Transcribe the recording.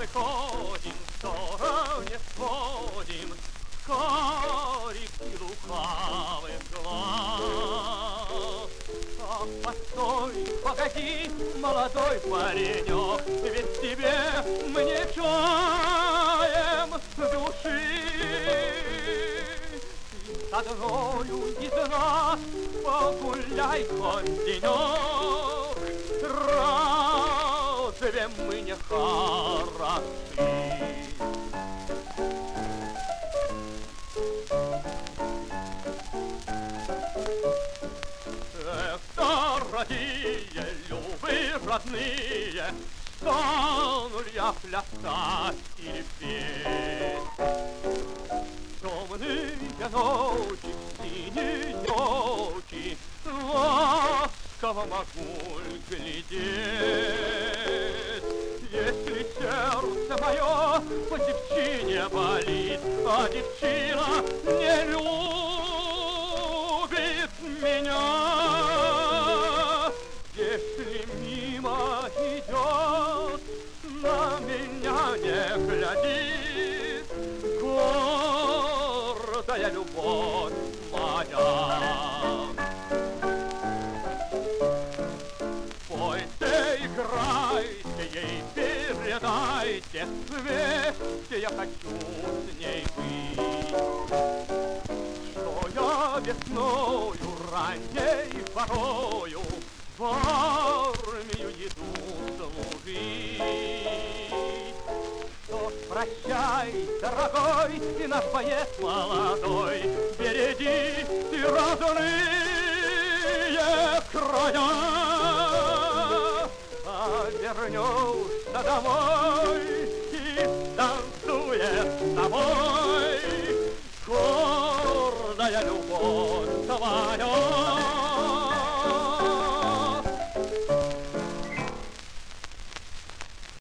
мы ходим, в стороне сходим, карики лукавых глаз. А постой, погоди, молодой паренек, ведь тебе мне чаем души. С одною из нас погуляй хоть денек, разве мы не хороши? Эх, дорогие, любые, родные, стану ли я плясать или петь? Темные ночи, синие ночи, ласково могу глядеть. Если сердце мое по девчине болит, а девчина не любит меня, если мимо идет, на меня не глядит, гордая любовь моя. Пойте, играйте, ей передайте, вместе я хочу с ней быть. Что я весною, ранней порою в армию иду служить. Что ж, прощай, дорогой, и наш боец молодой, береги ты родные края. А вернешься домой и танцуешь с тобой гордая любовь твоя.